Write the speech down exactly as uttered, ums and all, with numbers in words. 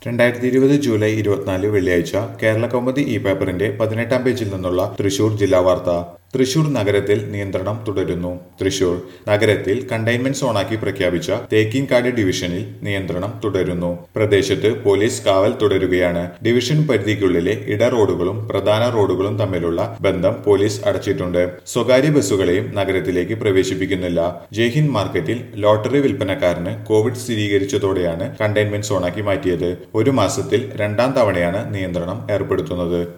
രണ്ടായിരത്തി ഇരുപത് ജൂലൈ ഇരുപത്തിനാല് വെള്ളിയാഴ്ച കേരള കൗമുദി ഇ പേപ്പറിന്റെ പതിനെട്ടാം പേജിൽ നിന്നുള്ള തൃശൂർ ജില്ലാ വാർത്ത. തൃശൂർ നഗരത്തിൽ നിയന്ത്രണം തുടരുന്നു. തൃശൂർ നഗരത്തിൽ കണ്ടെയ്ൻമെന്റ് സോണാക്കി പ്രഖ്യാപിച്ച തേക്കിൻകാട് ഡിവിഷനിൽ നിയന്ത്രണം തുടരുന്നു. പ്രദേശത്ത് പോലീസ് കാവൽ തുടരുകയാണ്. ഡിവിഷൻ പരിധിക്കുള്ളിലെ ഇട റോഡുകളും പ്രധാന റോഡുകളും തമ്മിലുള്ള ബന്ധം പോലീസ് അടച്ചിട്ടുണ്ട്. സ്വകാര്യ ബസ്സുകളെയും നഗരത്തിലേക്ക് പ്രവേശിപ്പിക്കുന്നില്ല. ജയ്ഹിന്ദ് മാർക്കറ്റിൽ ലോട്ടറി വിൽപ്പനക്കാരന് കോവിഡ് സ്ഥിരീകരിച്ചതോടെയാണ് കണ്ടെയ്ൻമെന്റ് സോണാക്കി മാറ്റിയത്. ഒരു മാസത്തിൽ രണ്ടാം തവണയാണ് നിയന്ത്രണം ഏർപ്പെടുത്തുന്നത്.